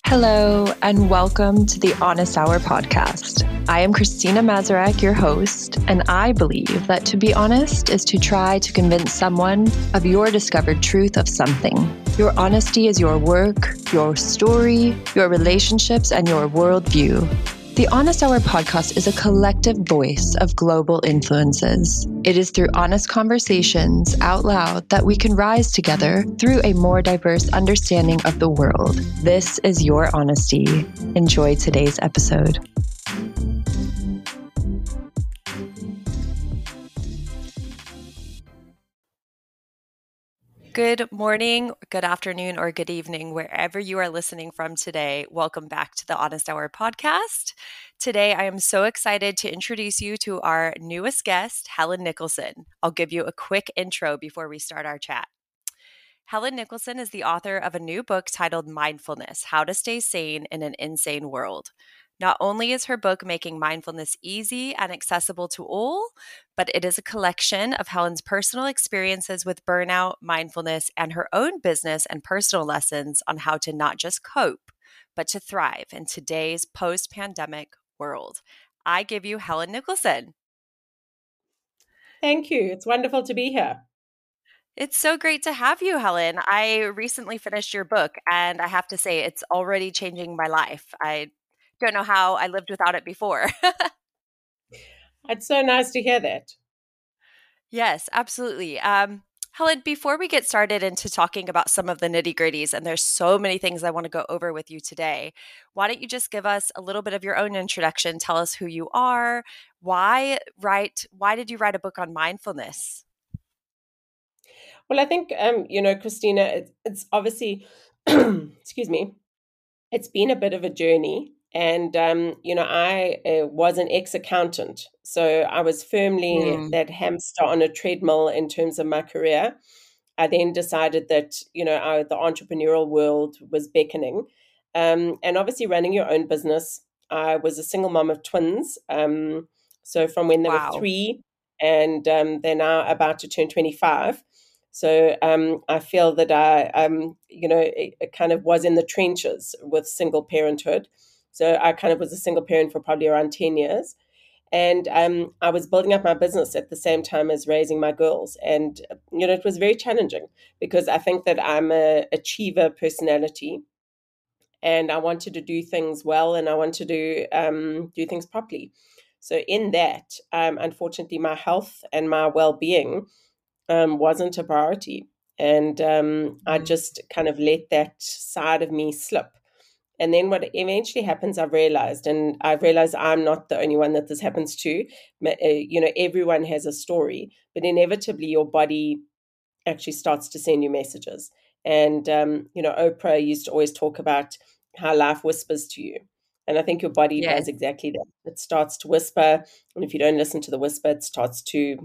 Hello, and welcome to the Honest Hour podcast. I am Christina Mazurek, your host, and I believe that to be honest is to try to convince someone of your discovered truth of something. Your honesty is your work, your story, your relationships, and your worldview. The Honest Hour podcast is a collective voice of global influences. It is through honest conversations out loud that we can rise together through a more diverse understanding of the world. This is your honesty. Enjoy today's episode. Good morning, good afternoon, or good evening, wherever you are listening from today. Welcome back to the Honest Hour podcast. Today, I am so excited to introduce you to our newest guest, Helen Nicholson. I'll give you a quick intro before we start our chat. Helen Nicholson is the author of a new book titled Mindfulness: How to Stay Sane in an Insane World. Not only is her book making mindfulness easy and accessible to all, but it is a collection of Helen's personal experiences with burnout, mindfulness, and her own business and personal lessons on how to not just cope, but to thrive in today's post-pandemic world. I give you Helen Nicholson. Thank you. It's wonderful to be here. It's so great to have you, Helen. I recently finished your book, and I have to say it's already changing my life. I don't know how I lived without it before. It's so nice to hear that. Yes, absolutely. Helen, before we get started into talking about some of the nitty-gritties, and there's so many things I want to go over with you today, why don't you just give us a little bit of your own introduction? Tell us who you are. Why did you write a book on mindfulness? Well, I think, Christina, it's obviously, excuse me, it's been a bit of a journey. And, I was an ex-accountant. So I was firmly that hamster on a treadmill in terms of my career. I then decided that, the entrepreneurial world was beckoning. And obviously running your own business. I was a single mom of twins. So from when they were Wow. 3 and they're now about to turn 25. So I feel that I kind of was in the trenches with single parenthood. So I kind of was a single parent for probably around 10 years. And I was building up my business at the same time as raising my girls. And, it was very challenging because I think that I'm a achiever personality and I wanted to do things well and I want to do things properly. So in that, unfortunately, my health and my well-being wasn't a priority. And I just kind of let that side of me slip. And then what eventually happens, I've realized I'm not the only one that this happens to. Everyone has a story, but inevitably your body actually starts to send you messages. And, Oprah used to always talk about how life whispers to you. And I think your body Yes. does exactly that. It starts to whisper. And if you don't listen to the whisper, it starts to,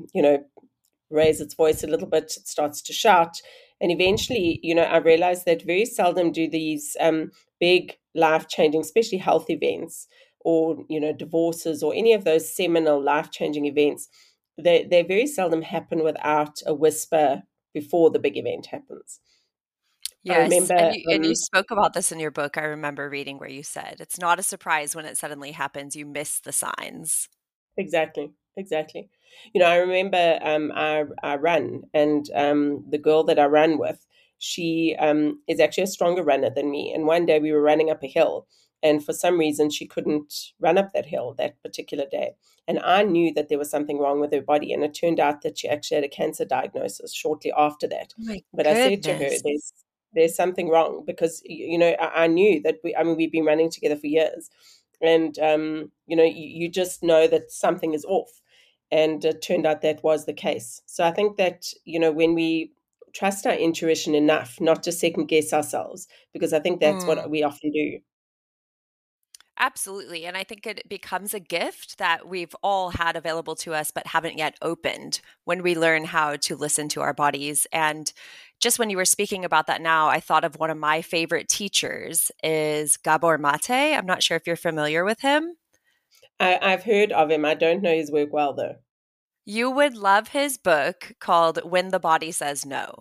raise its voice a little bit, it starts to shout. And eventually, I realized that very seldom do these big life changing, especially health events or, divorces or any of those seminal life changing events, they very seldom happen without a whisper before the big event happens. I Yes. And remember, you spoke about this in your book. I remember reading where you said it's not a surprise when it suddenly happens. You miss the signs. exactly, exactly. I remember I run, and the girl that I run with, she is actually a stronger runner than me. And one day we were running up a hill, and for some reason she couldn't run up that hill that particular day. And I knew that there was something wrong with her body, and it turned out that she actually had a cancer diagnosis shortly after that. Oh my But I said to her, goodness. there's something wrong because I knew that we've been running together for years, and you just know that something is off, and it turned out that was the case. So I think that when we trust our intuition enough not to second guess ourselves, because I think that's what we often do. Absolutely. And I think it becomes a gift that we've all had available to us, but haven't yet opened when we learn how to listen to our bodies. And just when you were speaking about that now, I thought of one of my favorite teachers is Gabor Mate. I'm not sure if you're familiar with him. I've heard of him. I don't know his work well, though. You would love his book called When the Body Says No.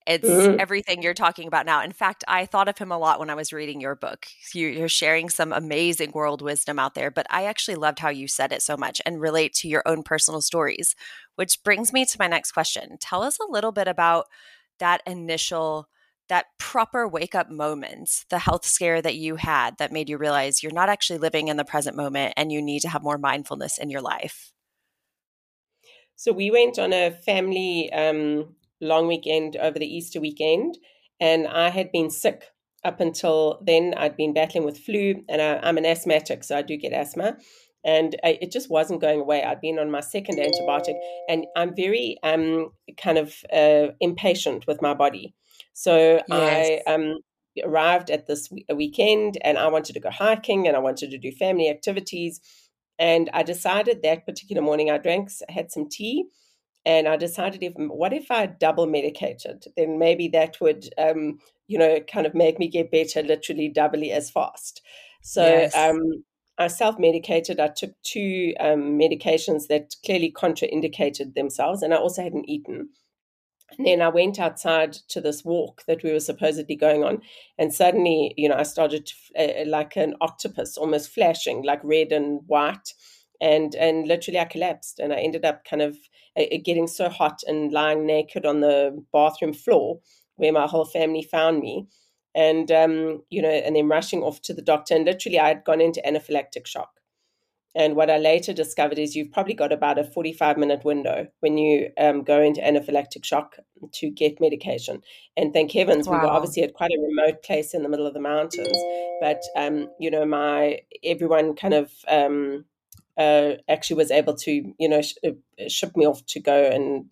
It's Mm. everything you're talking about now. In fact, I thought of him a lot when I was reading your book. You're sharing some amazing world wisdom out there, but I actually loved how you said it so much and relate to your own personal stories, which brings me to my next question. Tell us a little bit about that initial, that proper wake up moment, the health scare that you had that made you realize you're not actually living in the present moment and you need to have more mindfulness in your life. So we went on a family long weekend over the Easter weekend, and I had been sick up until then. I'd been battling with flu, and I'm an asthmatic, so I do get asthma, and it just wasn't going away. I'd been on my second antibiotic, and I'm very kind of impatient with my body. So Yes. I arrived at this weekend, and I wanted to go hiking, and I wanted to do family activities. And I decided that particular morning, had some tea, and I decided, what if I double medicated? Then maybe that would, kind of make me get better, literally doubly as fast. So Yes. I self medicated. I took two medications that clearly contraindicated themselves, and I also hadn't eaten. And then I went outside to this walk that we were supposedly going on, and suddenly, I started like an octopus, almost flashing, like red and white, and literally I collapsed, and I ended up kind of getting so hot and lying naked on the bathroom floor where my whole family found me, and then rushing off to the doctor, and literally I had gone into anaphylactic shock. And what I later discovered is you've probably got about a 45-minute window when you go into anaphylactic shock to get medication. And thank heavens, we were Wow. obviously at quite a remote place in the middle of the mountains. But, my everyone kind of actually was able to, ship me off to go and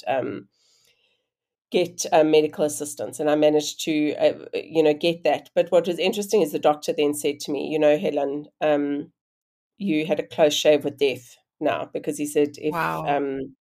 get medical assistance. And I managed to, get that. But what was interesting is the doctor then said to me, Helen, you had a close shave with death now, because he said if Wow.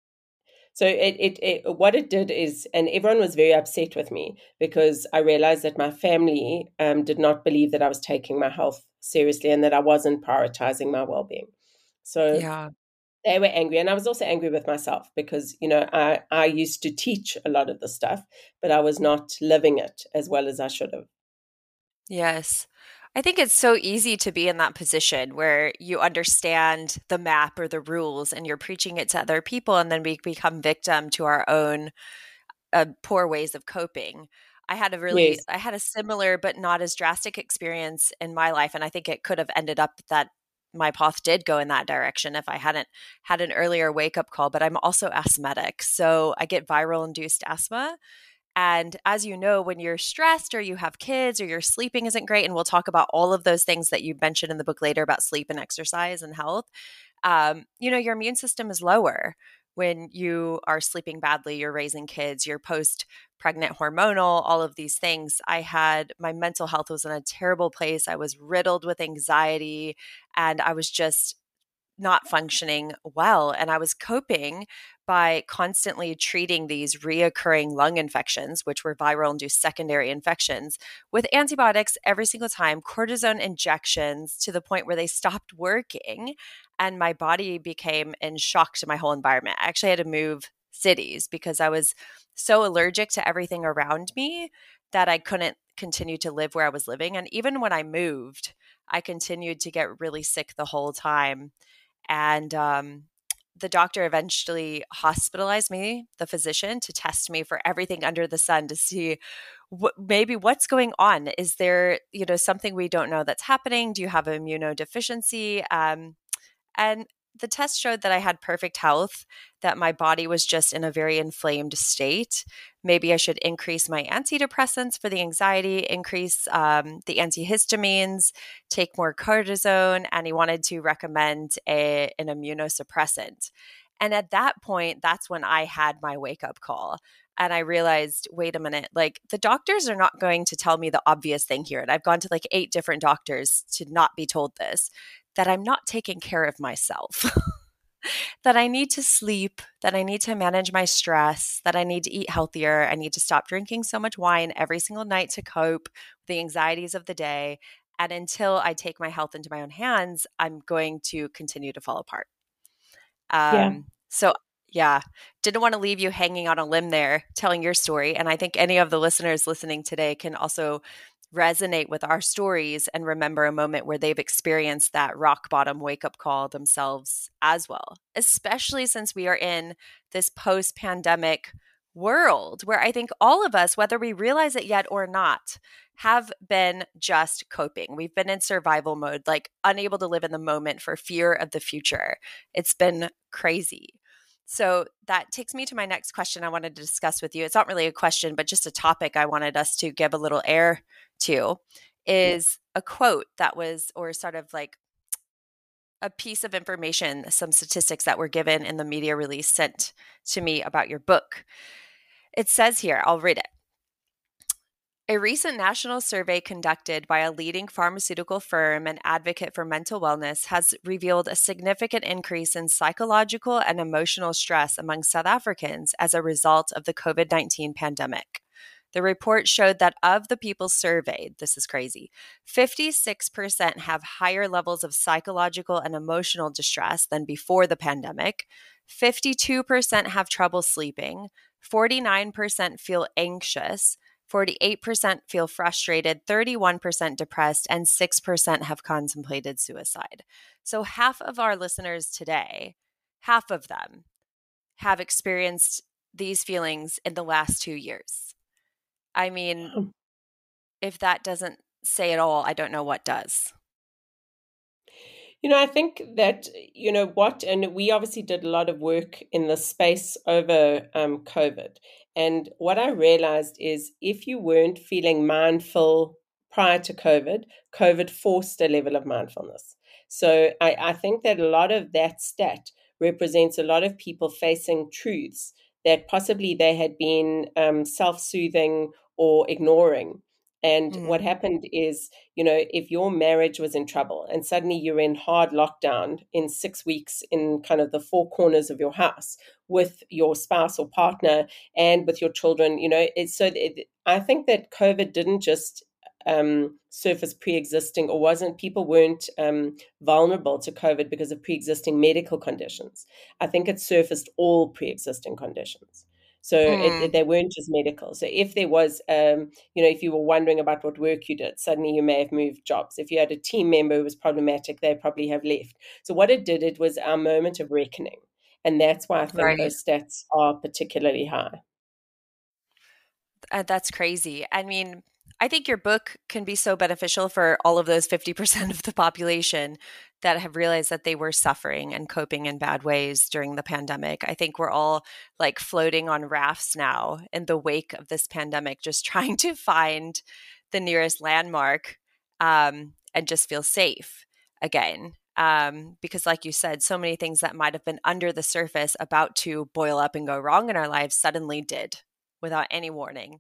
so it what it did is, and everyone was very upset with me because I realized that my family did not believe that I was taking my health seriously and that I wasn't prioritizing my well-being. So Yeah. they were angry, and I was also angry with myself because I used to teach a lot of the stuff, but I was not living it as well as I should have. Yes. I think it's so easy to be in that position where you understand the map or the rules and you're preaching it to other people, and then we become victim to our own poor ways of coping. Yes. I had a similar but not as drastic experience in my life. And I think it could have ended up that my path did go in that direction if I hadn't had an earlier wake up call. But I'm also asthmatic. So I get viral induced asthma. And as you know, when you're stressed or you have kids or your sleeping isn't great, and we'll talk about all of those things that you mentioned in the book later about sleep and exercise and health, your immune system is lower when you are sleeping badly, you're raising kids, you're post pregnant hormonal, all of these things. My mental health was in a terrible place. I was riddled with anxiety and I was just not functioning well. And I was coping by constantly treating these reoccurring lung infections, which were viral induced secondary infections, with antibiotics every single time, cortisone injections to the point where they stopped working. And my body became in shock to my whole environment. I actually had to move cities because I was so allergic to everything around me that I couldn't continue to live where I was living. And even when I moved, I continued to get really sick the whole time. And the doctor eventually hospitalized me, the physician, to test me for everything under the sun to see maybe what's going on. Is there, something we don't know that's happening? Do you have immunodeficiency? And the test showed that I had perfect health, that my body was just in a very inflamed state. Maybe I should increase my antidepressants for the anxiety, increase the antihistamines, take more cortisone, and he wanted to recommend an immunosuppressant. And at that point, that's when I had my wake up call. And I realized, wait a minute, like the doctors are not going to tell me the obvious thing here. And I've gone to like 8 different doctors to not be told this, that I'm not taking care of myself, that I need to sleep, that I need to manage my stress, that I need to eat healthier. I need to stop drinking so much wine every single night to cope with the anxieties of the day. And until I take my health into my own hands, I'm going to continue to fall apart. Yeah. So Yeah. Didn't want to leave you hanging on a limb there telling your story. And I think any of the listeners listening today can also resonate with our stories and remember a moment where they've experienced that rock bottom wake up call themselves as well, especially since we are in this post pandemic world where I think all of us, whether we realize it yet or not, have been just coping. We've been in survival mode, like unable to live in the moment for fear of the future. It's been crazy. So that takes me to my next question I wanted to discuss with you. It's not really a question, but just a topic I wanted us to give a little air to is a quote that was, or sort of like a piece of information, some statistics that were given in the media release sent to me about your book. It says here, I'll read it. A recent national survey conducted by a leading pharmaceutical firm and advocate for mental wellness has revealed a significant increase in psychological and emotional stress among South Africans as a result of the COVID-19 pandemic. The report showed that of the people surveyed, this is crazy, 56% have higher levels of psychological and emotional distress than before the pandemic, 52% have trouble sleeping, 49% feel anxious, 48% feel frustrated, 31% depressed, and 6% have contemplated suicide. So half of our listeners today, half of them have experienced these feelings in the last 2 years. I mean, if that doesn't say it all, I don't know what does. I think that, and we obviously did a lot of work in the space over COVID. And what I realized is if you weren't feeling mindful prior to COVID, COVID forced a level of mindfulness. So I think that a lot of that stat represents a lot of people facing truths that possibly they had been self soothing or ignoring. And what happened is, if your marriage was in trouble and suddenly you're in hard lockdown in 6 weeks in kind of the four corners of your house with your spouse or partner and with your children, I think that COVID didn't just surface pre-existing or wasn't people weren't vulnerable to COVID because of pre-existing medical conditions. I think it surfaced all pre-existing conditions. So they weren't just medical. So if there was, if you were wondering about what work you did, suddenly you may have moved jobs. If you had a team member who was problematic, they probably have left. So what it was our moment of reckoning. And that's why I think Right. those stats are particularly high. That's crazy. I mean, I think your book can be so beneficial for all of those 50% of the population that have realized that they were suffering and coping in bad ways during the pandemic. I think we're all like floating on rafts now in the wake of this pandemic, just trying to find the nearest landmark and just feel safe again. Because, like you said, so many things that might have been under the surface about to boil up and go wrong in our lives suddenly did without any warning.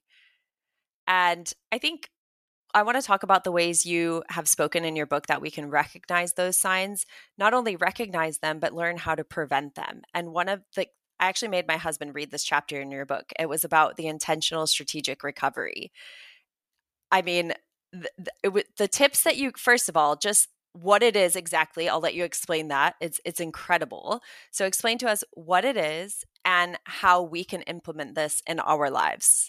And I think I want to talk about the ways you have spoken in your book that we can recognize those signs, not only recognize them, but learn how to prevent them. And I actually made my husband read this chapter in your book. It was about the intentional strategic recovery. I mean, the tips that you, first of all, just what it is exactly. I'll let you explain that. It's incredible. So explain to us what it is and how we can implement this in our lives.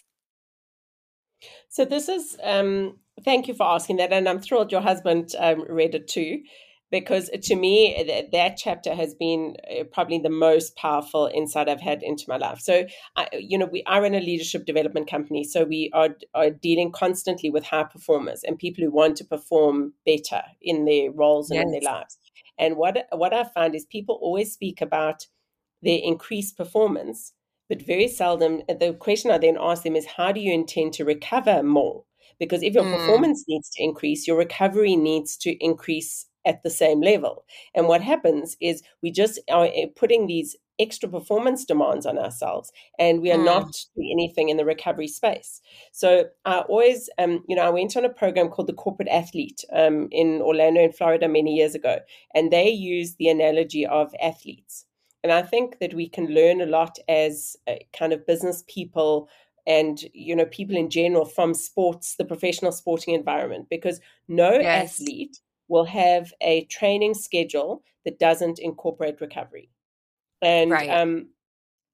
So this is, thank you for asking that. And I'm thrilled your husband read it too, because to me, that chapter has been probably the most powerful insight I've had into my life. So, we are in a leadership development company. So we are dealing constantly with high performers and people who want to perform better in their roles and in their Yes. lives. And what I find is people always speak about their increased performance, but very seldom the question I then ask them is, how do you intend to recover more? Because if your Mm, performance needs to increase, your recovery needs to increase at the same level. And what happens is we just are putting these extra performance demands on ourselves, and we are mm, not doing anything in the recovery space. So I always, I went on a program called the Corporate Athlete in Orlando, in Florida, many years ago, and they used the analogy of athletes. And I think that we can learn a lot as kind of business people and people in general from sports, the professional sporting environment, because no yes. athlete will have a training schedule that doesn't incorporate recovery. And Right.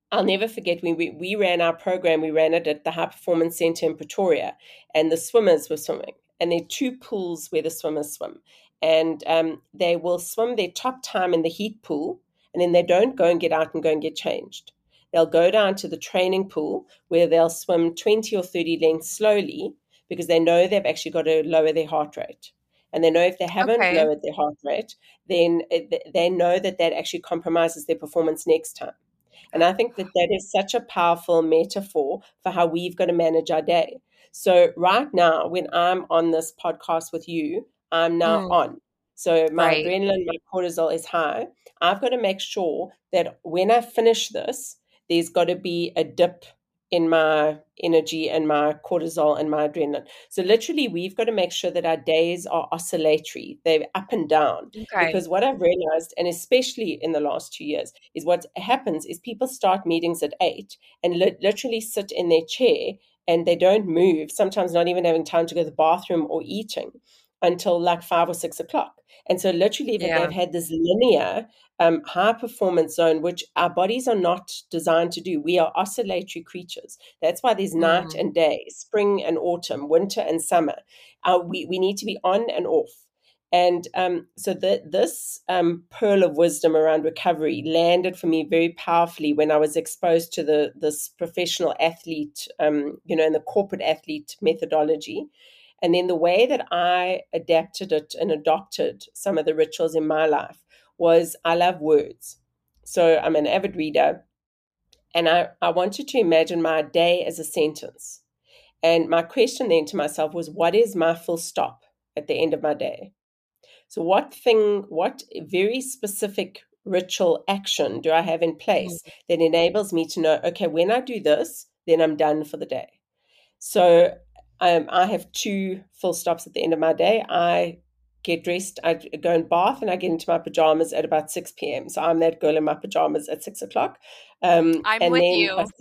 I'll never forget when we ran our program, we ran it at the High Performance Center in Pretoria, and the swimmers were swimming. And there are two pools where the swimmers swim. And they will swim their top time in the heat pool, and then they don't go and get out and go and get changed. They'll go down to the training pool where they'll swim 20 or 30 lengths slowly because they know they've actually got to lower their heart rate. And they know if they haven't Okay. lowered their heart rate, then they know that that actually compromises their performance next time. And I think that that is such a powerful metaphor for how we've got to manage our day. So right now, when I'm on this podcast with you, I'm now Mm, on. So my right. adrenaline, my cortisol is high. I've got to make sure that when I finish this, there's got to be a dip in my energy and my cortisol and my adrenaline. So literally, we've got to make sure that our days are oscillatory. They're up and down. Okay. Because what I've realized, and especially in the last 2 years, is what happens is people start meetings at 8 and literally sit in their chair and they don't move, sometimes not even having time to go to the bathroom or eating until like 5 or 6 o'clock. And so literally they've Yeah. had this linear high performance zone, which our bodies are not designed to do. We are oscillatory creatures. That's why there's night Mm, and day, spring and autumn, winter and summer. We need to be on and off. And so this pearl of wisdom around recovery landed for me very powerfully when I was exposed to this professional athlete, and the corporate athlete methodology. And then the way that I adapted it and adopted some of the rituals in my life was I love words. So I'm an avid reader, and I wanted to imagine my day as a sentence. And my question then to myself was, what is my full stop at the end of my day? So, what very specific ritual action do I have in place mm. that enables me to know, okay, when I do this, then I'm done for the day? So, I have two full stops at the end of my day. I get dressed, I go and bath, and I get into my pajamas at about 6 p.m. So, I'm that girl in my pajamas at 6 o'clock. I'm And with then you.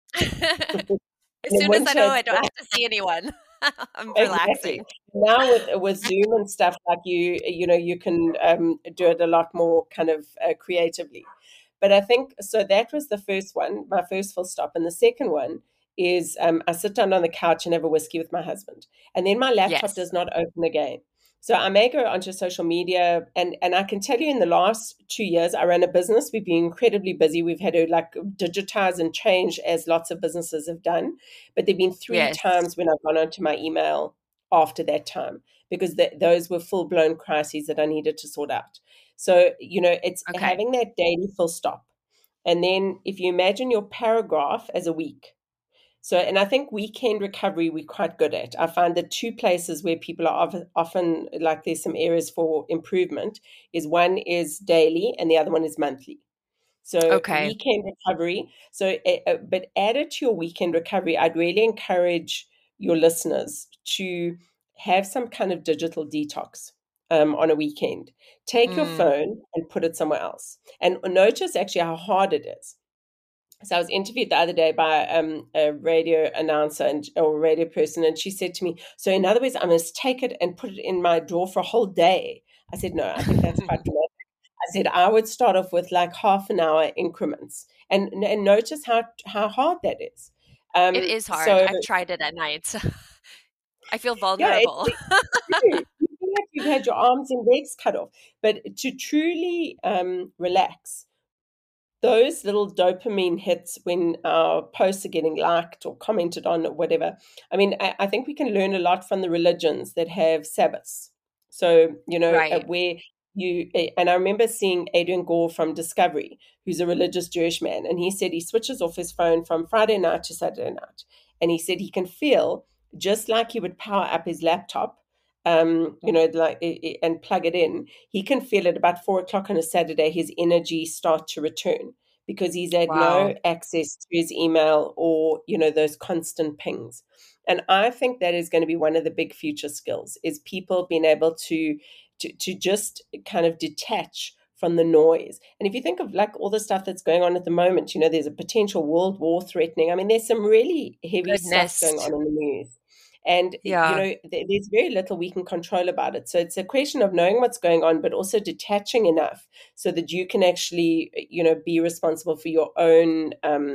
As in soon as I winter, know it's I don't have to see anyone, I'm exactly. relaxing. Now with Zoom and stuff like you can do it a lot more kind of creatively. But I think so. That was the first one, my first full stop, and the second one is I sit down on the couch and have a whiskey with my husband, and then my laptop Yes. does not open again. So I may go onto social media, and I can tell you in the last 2 years, I ran a business. We've been incredibly busy. We've had to like digitize and change as lots of businesses have done. But there've been three Yes. times when I've gone onto my email after that time because those were full blown crises that I needed to sort out. So, it's Okay. having that daily full stop. And then if you imagine your paragraph as a week. So, and I think weekend recovery we're quite good at. I find the two places where people are often like there's some areas for improvement is one is daily and the other one is monthly. So Okay. weekend recovery. So, but added to your weekend recovery, I'd really encourage your listeners to have some kind of digital detox on a weekend. Take your Mm, phone and put it somewhere else, and notice actually how hard it is. So I was interviewed the other day by a radio announcer or radio person, and she said to me, "So in other words, I must take it and put it in my drawer for a whole day." I said, "No, I think that's quite dramatic." I said I would start off with like half an hour increments and notice how hard that is. it is hard. So I've tried it at night. I feel yeah, vulnerable. you do. You feel like you've had your arms and legs cut off. But to truly relax, those little dopamine hits when our posts are getting liked or commented on or whatever. I mean, I think we can learn a lot from the religions that have Sabbaths. So, Right. where and I remember seeing Adrian Gore from Discovery, who's a religious Jewish man, and he said he switches off his phone from Friday night to Saturday night. And he said he can feel just like he would power up his laptop, and plug it in, he can feel at about 4 o'clock on a Saturday his energy start to return because he's had no Wow. access to his email or those constant pings. And I think that is going to be one of the big future skills is people being able to just kind of detach from the noise. And if you think of like all the stuff that's going on at the moment, there's a potential world war threatening. I mean, there's some really heavy stuff Goodness. going on in the news. And, Yeah. there's very little we can control about it. So it's a question of knowing what's going on, but also detaching enough so that you can actually, be responsible for your own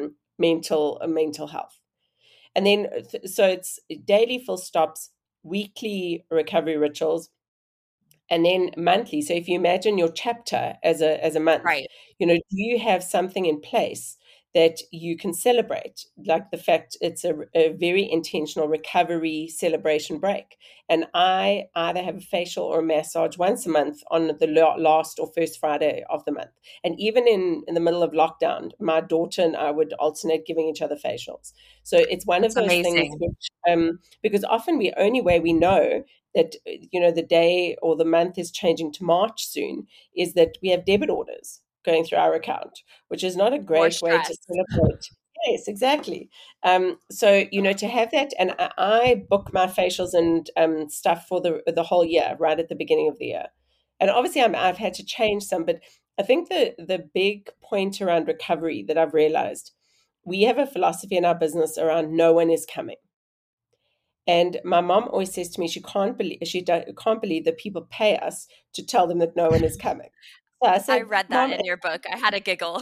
mental health. And then, so it's daily full stops, weekly recovery rituals, and then monthly. So if you imagine your chapter as a month, Right. do you have something in place that you can celebrate, like the fact it's a very intentional recovery celebration break? And I either have a facial or a massage once a month on the last or first Friday of the month. And even in the middle of lockdown, my daughter and I would alternate giving each other facials. So it's one of That's those things amazing. which, because often the only way we know that the day or the month is changing to March soon is that we have debit orders going through our account, which is not a More great way to stress. celebrate. Yes, exactly. So to have that, and I book my facials and stuff for the whole year right at the beginning of the year, and obviously I've had to change some, but I think the big point around recovery that I've realized, we have a philosophy in our business around no one is coming. And my mom always says to me, can't believe that people pay us to tell them that no one is coming. So I I said, read that Mom, in your book. I had a giggle.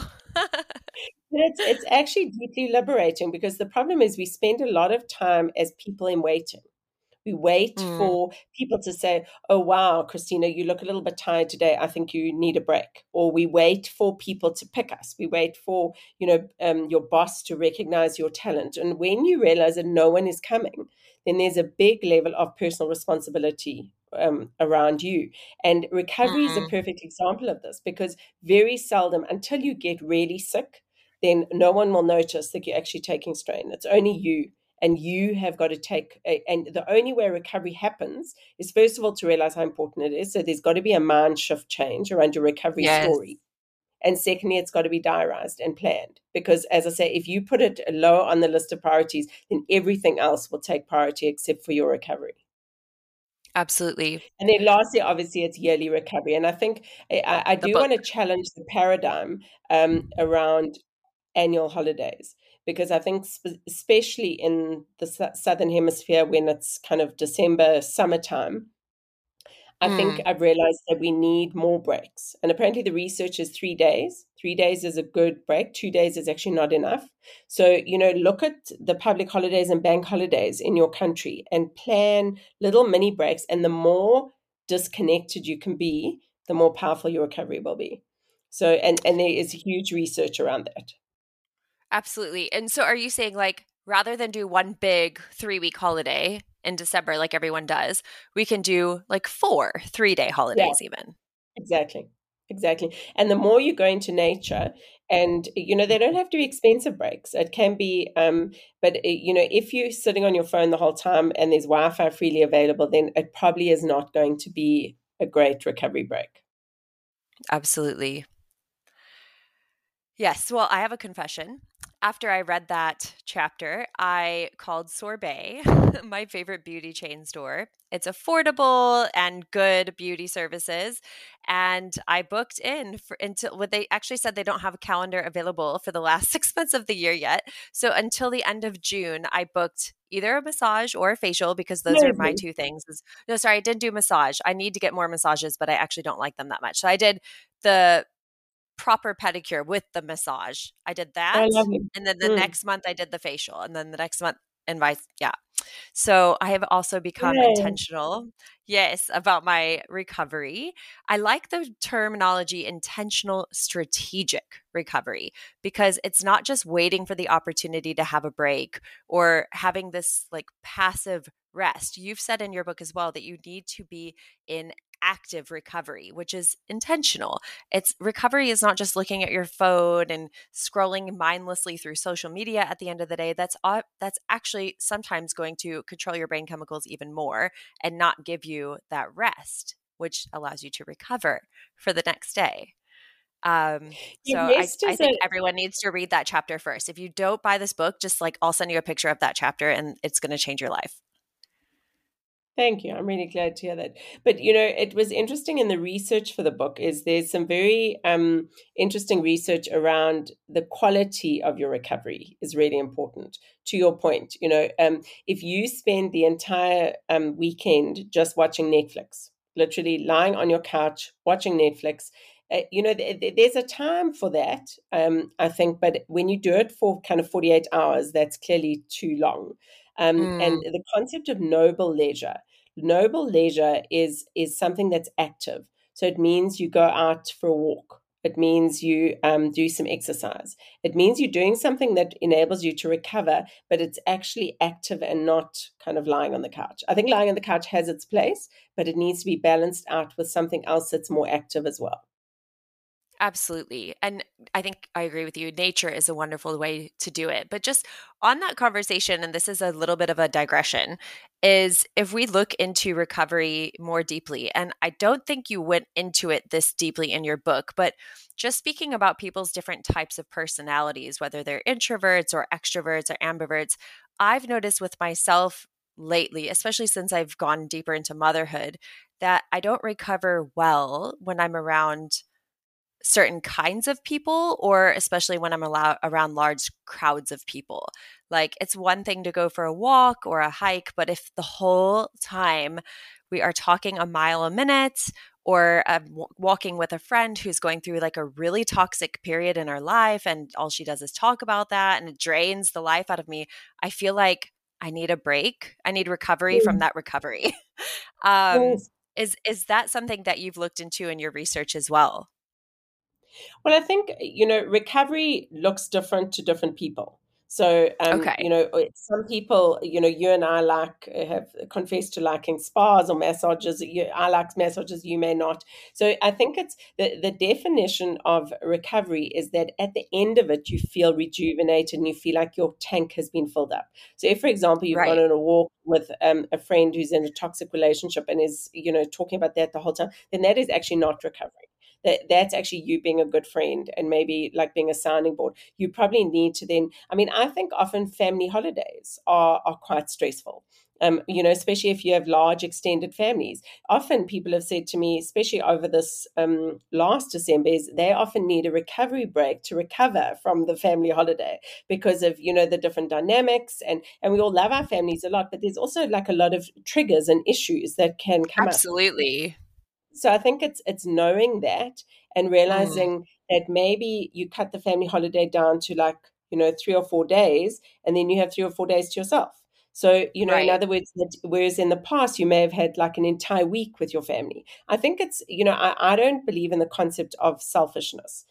it's actually deeply liberating, because the problem is we spend a lot of time as people in waiting. We wait Mm, for people to say, "Oh, wow, Christina, you look a little bit tired today. I think you need a break." Or we wait for people to pick us. We wait for, your boss to recognize your talent. And when you realize that no one is coming, then there's a big level of personal responsibility around you. And recovery is a mm, perfect example of this, because very seldom, until you get really sick, then no one will notice that you're actually taking strain. It's only you, and you have got to and the only way recovery happens is, first of all, to realize how important it is. So there's got to be a mind shift change around your recovery yes, story. And secondly, it's got to be diarized and planned, because, as I say, if you put it low on the list of priorities, then everything else will take priority except for your recovery. absolutely. And then lastly, obviously, it's yearly recovery. And I think I The do book. want to challenge the paradigm around annual holidays, because I think especially in the southern hemisphere, when it's kind of December, summertime, I think Mm, I've realized that we need more breaks. And apparently the research is 3 days. 3 days is a good break. 2 days is actually not enough. So, look at the public holidays and bank holidays in your country and plan little mini breaks. And the more disconnected you can be, the more powerful your recovery will be. So, and there is huge research around that. absolutely. And so are you saying, like, rather than do one big 3-week holiday in December like everyone does, we can do like 4 3-day Yeah. holidays even? Exactly. Exactly. And the more you go into nature, and they don't have to be expensive breaks. It can be, but if you're sitting on your phone the whole time and there's Wi-Fi freely available, then it probably is not going to be a great recovery break. Absolutely. Yes. Well, I have a confession. After I read that chapter, I called Sorbet, my favorite beauty chain store. It's affordable and good beauty services. And I booked in for until what they actually said, they don't have a calendar available for the last 6 months of the year yet. So until the end of June, I booked either a massage or a facial, because those are my Amazing. two things. No, sorry, I didn't do massage. I need to get more massages, but I actually don't like them that much. So I did the proper pedicure with the massage. I did I that. love you. And then the Mm. next month I did the facial. And then the next month and vice. Yeah. So I have also become Yay. intentional, yes, about my recovery. I like the terminology intentional strategic recovery, because it's not just waiting for the opportunity to have a break or having this like passive rest. You've said in your book as well that you need to be in active recovery, which is intentional. It's recovery is not just looking at your phone and scrolling mindlessly through social media at the end of the day. That's actually sometimes going to control your brain chemicals even more and not give you that rest, which allows you to recover for the next day. Yeah, So I, rest I is think everyone needs to read that chapter first. If you don't buy this book, just like I'll send you a picture of that chapter and it's going to change your life. Thank you. I'm really glad to hear that. But you know, it was interesting in the research for the book is there's some very interesting research around the quality of your recovery is really important. To your point, you know, if you spend the entire weekend just watching Netflix, literally lying on your couch watching Netflix, you know, there's a time for that, I think. But when you do it for kind of 48 hours, that's clearly too long. And Mm, the concept of noble leisure is something that's active. So it means you go out for a walk. It means you do some exercise. It means you're doing something that enables you to recover, but it's actually active and not kind of lying on the couch. I think lying on the couch has its place, but it needs to be balanced out with something else that's more active as well. absolutely. And I think I agree with you. Nature is a wonderful way to do it. But just on that conversation, and this is a little bit of a digression, is if we look into recovery more deeply, and I don't think you went into it this deeply in your book, but just speaking about people's different types of personalities, whether they're introverts or extroverts or ambiverts, I've noticed with myself lately, especially since I've gone deeper into motherhood, that I don't recover well when I'm around certain kinds of people, or especially when I'm around large crowds of people. Like, it's one thing to go for a walk or a hike, but if the whole time we are talking a mile a minute, or walking with a friend who's going through like a really toxic period in her life and all she does is talk about that and it drains the life out of me, I feel like I need a break. I need recovery from Mm. that recovery. um, Yes. is that something that you've looked into in your research as well? Well, I think, you know, recovery looks different to different people. So, Okay. you know, some people, you know, you and I like have confessed to liking spas or massages. I like massages, you may not. So I think it's the definition of recovery is that at the end of it, you feel rejuvenated and you feel like your tank has been filled up. So if, for example, you've gone Right. on a walk with a friend who's in a toxic relationship and is, you know, talking about that the whole time, then that is actually not recovery. That's actually you being a good friend and maybe like being a sounding board. You probably need to then, I mean, I think often family holidays are quite stressful. You know, especially if you have large extended families. Often people have said to me, especially over this last December, is they often need a recovery break to recover from the family holiday because of, you know, the different dynamics. And we all love our families a lot, but there's also like a lot of triggers and issues that can come up. Absolutely. So I think it's knowing that and Mm, realizing that maybe you cut the family holiday down to like, you know, 3 or 4 days, and then you have 3 or 4 days to yourself. So, you know, in right. other words, whereas in the past you may have had like an entire week with your family. I think it's, you know, I don't believe in the concept of selfishness.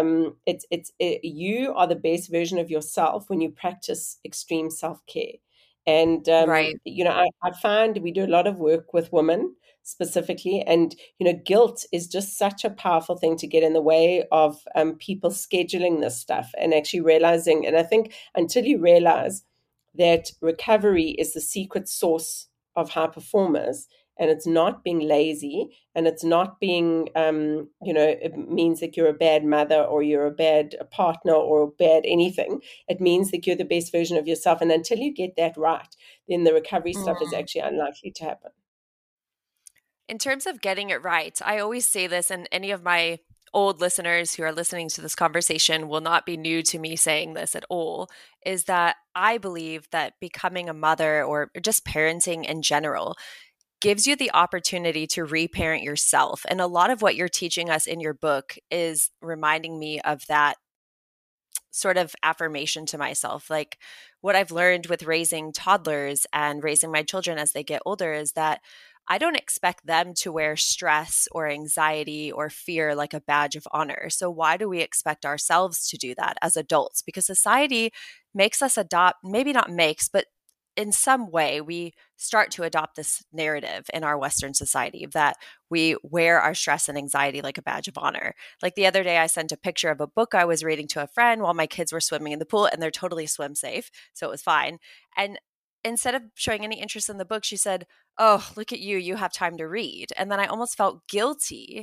You are the best version of yourself when you practice extreme self-care. And Right. you know, I find we do a lot of work with women specifically. And, you know, guilt is just such a powerful thing to get in the way of people scheduling this stuff and actually realizing. And I think until you realize that recovery is the secret source of high performers, and it's not being lazy and it's not being, you know, it means that you're a bad mother or you're a bad partner or a bad anything. It means that you're the best version of yourself. And until you get that right, then the recovery stuff is Mm. actually unlikely to happen. In terms of getting it right, I always say this, and any of my old listeners who are listening to this conversation will not be new to me saying this at all, is that I believe that becoming a mother or just parenting in general gives you the opportunity to reparent yourself. And a lot of what you're teaching us in your book is reminding me of that sort of affirmation to myself. Like, what I've learned with raising toddlers and raising my children as they get older is that I don't expect them to wear stress or anxiety or fear like a badge of honor. So, why do we expect ourselves to do that as adults? Because society makes us adopt, maybe not makes, but in some way, we start to adopt this narrative in our Western society that we wear our stress and anxiety like a badge of honor. Like, the other day, I sent a picture of a book I was reading to a friend while my kids were swimming in the pool, and they're totally swim safe. So it was fine. And instead of showing any interest in the book, she said, "Oh, look at you. You have time to read." And then I almost felt guilty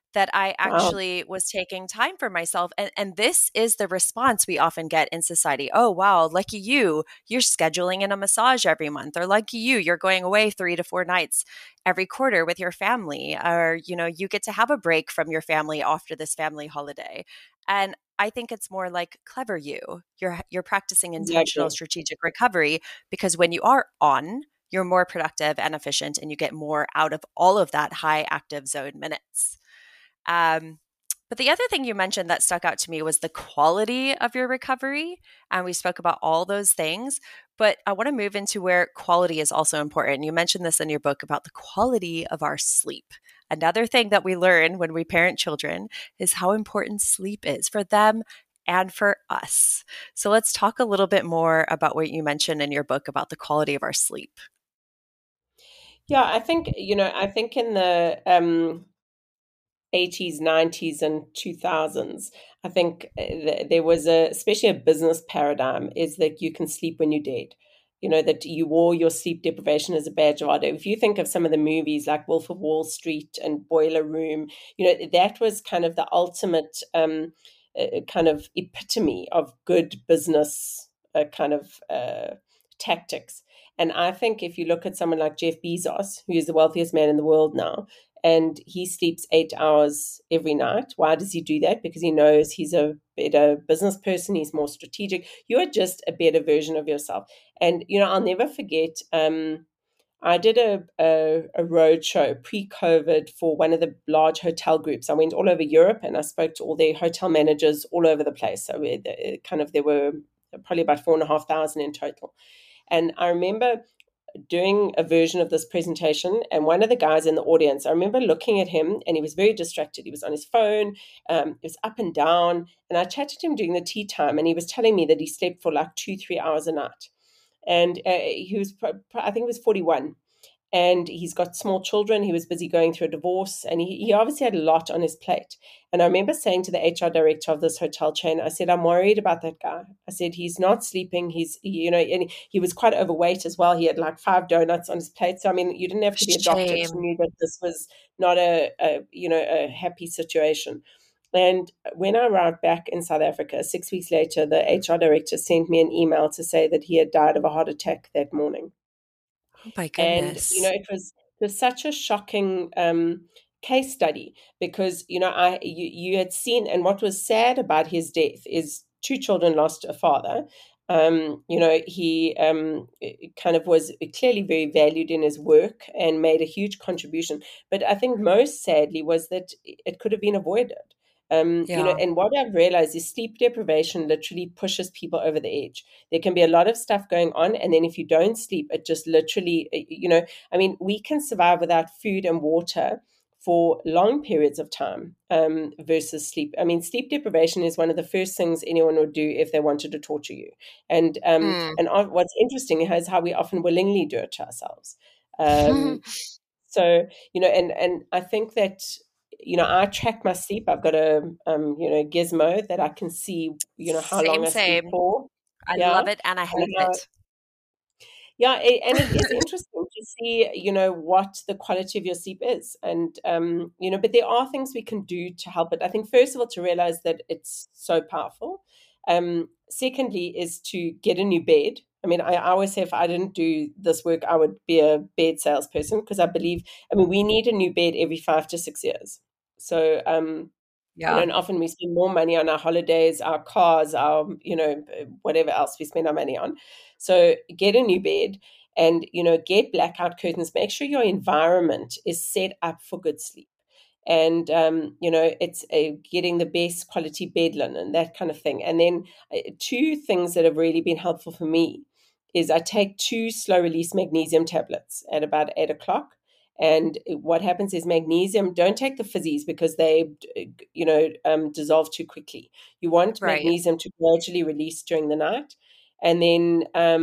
that I Wow. actually was taking time for myself. And this is the response we often get in society. Oh, wow, lucky you, you're scheduling in a massage every month, or lucky you, you're going away 3 to 4 nights every quarter with your family, or, you get to have a break from your family after this family holiday. And I think it's more like clever you. You're practicing intentional Exactly. strategic recovery, because when you are on, you're more productive and efficient, and you get more out of all of that high active zone minutes. Um, but the other thing you mentioned that stuck out to me was the quality of your recovery. And we spoke about all those things, but I want to move into where quality is also important. You mentioned this in your book about the quality of our sleep. Another thing that we learn when we parent children is how important sleep is for them and for us. So let's talk a little bit more about what you mentioned in your book about the quality of our sleep. Yeah, I think in the 80s, 90s, and 2000s, I think there was especially a business paradigm is that you can sleep when you're dead. That you wore your sleep deprivation as a badge of honor. If you think of some of the movies like Wolf of Wall Street and Boiler Room, that was kind of the ultimate kind of epitome of good business kind of tactics. And I think if you look at someone like Jeff Bezos, who is the wealthiest man in the world now, and he sleeps 8 hours every night. Why does he do that? Because he knows he's a better business person. He's more strategic. You are just a better version of yourself. And I'll never forget. I did a road show pre-COVID for one of the large hotel groups. I went all over Europe and I spoke to all their hotel managers all over the place. So there were probably about 4,500 in total. And I remember doing a version of this presentation, and one of the guys in the audience, I remember looking at him and he was very distracted. He was on his phone, he was up and down. And I chatted to him during the tea time, and he was telling me that he slept for like 2, 3 hours a night. And he was, I think he was 41, and he's got small children. He was busy going through a divorce, and he obviously had a lot on his plate. And I remember saying to the HR director of this hotel chain, I said, I'm worried about that guy. I said, he's not sleeping. And he was quite overweight as well. He had like 5 donuts on his plate. So, I mean, you didn't have to be a doctor to Shame. know that this was not a happy situation. And when I arrived back in South Africa, 6 weeks later, the HR director sent me an email to say that he had died of a heart attack that morning. Oh my And goodness. it was such a shocking case study because you had seen, and what was sad about his death is two children lost a father. He kind of was clearly very valued in his work and made a huge contribution. But I think most sadly was that it could have been avoided. Yeah. And what I've realized is sleep deprivation literally pushes people over the edge. There can be a lot of stuff going on, and then if you don't sleep, it just literally, I mean, we can survive without food and water for long periods of time versus sleep. I mean, sleep deprivation is one of the first things anyone would do if they wanted to torture you. And what's interesting is how we often willingly do it to ourselves. Um, so, and I think that, I track my sleep. I've got a, gizmo that I can see, how long Same, I sleep same. for. I Yeah. love it and I And hate how, it. yeah, and it is interesting to see, what the quality of your sleep is. And, but there are things we can do to help it. I think, first of all, to realize that it's so powerful. Secondly, is to get a new bed. I mean, I always say if I didn't do this work, I would be a bed salesperson because I mean, we need a new bed every 5 to 6 years. So, Yeah. and often we spend more money on our holidays, our cars, our, whatever else we spend our money on. So get a new bed and, get blackout curtains. Make sure your environment is set up for good sleep. And, it's getting the best quality bed linen, that kind of thing. And then two things that have really been helpful for me is I take 2 slow-release magnesium tablets at about 8 o'clock. And what happens is magnesium, don't take the fizzies because they, dissolve too quickly. You want Right. magnesium to gradually release during the night. And then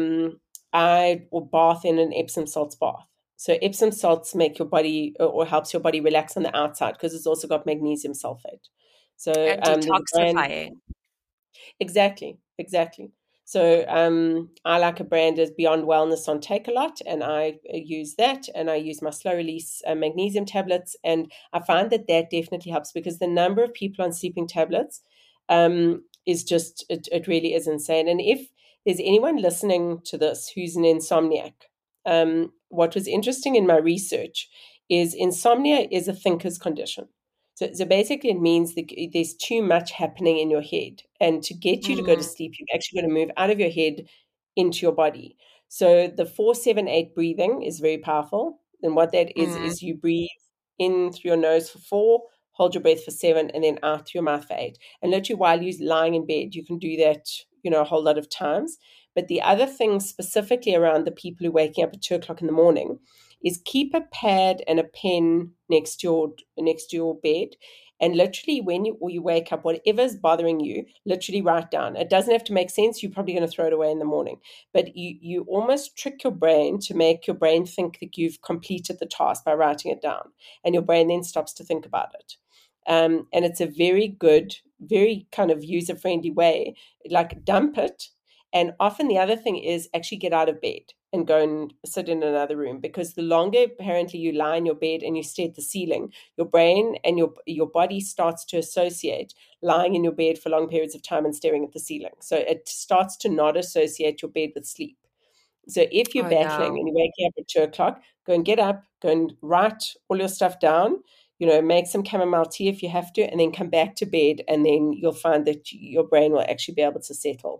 I will bath in an Epsom salts bath. So Epsom salts make your body or helps your body relax on the outside because it's also got magnesium sulfate. So And there's a brand. detoxifying. Exactly, exactly. So I like a brand as Beyond Wellness on Take-A-Lot, and I use that, and I use my slow release magnesium tablets, and I find that that definitely helps because the number of people on sleeping tablets is just it really is insane. And if there's anyone listening to this who's an insomniac, what was interesting in my research is insomnia is a thinker's condition. So basically, it means that there's too much happening in your head. And to get you to go to Mm, sleep, you've actually got to move out of your head into your body. So the 4-7-8 breathing is very powerful. And what that mm. is you breathe in through your nose for 4, hold your breath for 7, and then out through your mouth for 8. And literally, while you're lying in bed, you can do that, a whole lot of times. But the other thing specifically around the people who are waking up at 2 o'clock in the morning is keep a pad and a pen next to your bed, and literally when you wake up, whatever's bothering you, literally write down. It doesn't have to make sense. You're probably going to throw it away in the morning, but you almost trick your brain to make your brain think that you've completed the task by writing it down, and your brain then stops to think about it. And it's a very good, very kind of user friendly way. Like dump it, and often the other thing is actually get out of bed and go and sit in another room, because the longer apparently you lie in your bed and you stare at the ceiling, your brain and your body starts to associate lying in your bed for long periods of time and staring at the ceiling. So it starts to not associate your bed with sleep. So if you're Oh battling no. and you're waking up at 2 o'clock, go and get up, go and write all your stuff down, make some chamomile tea if you have to, and then come back to bed, and then you'll find that your brain will actually be able to settle.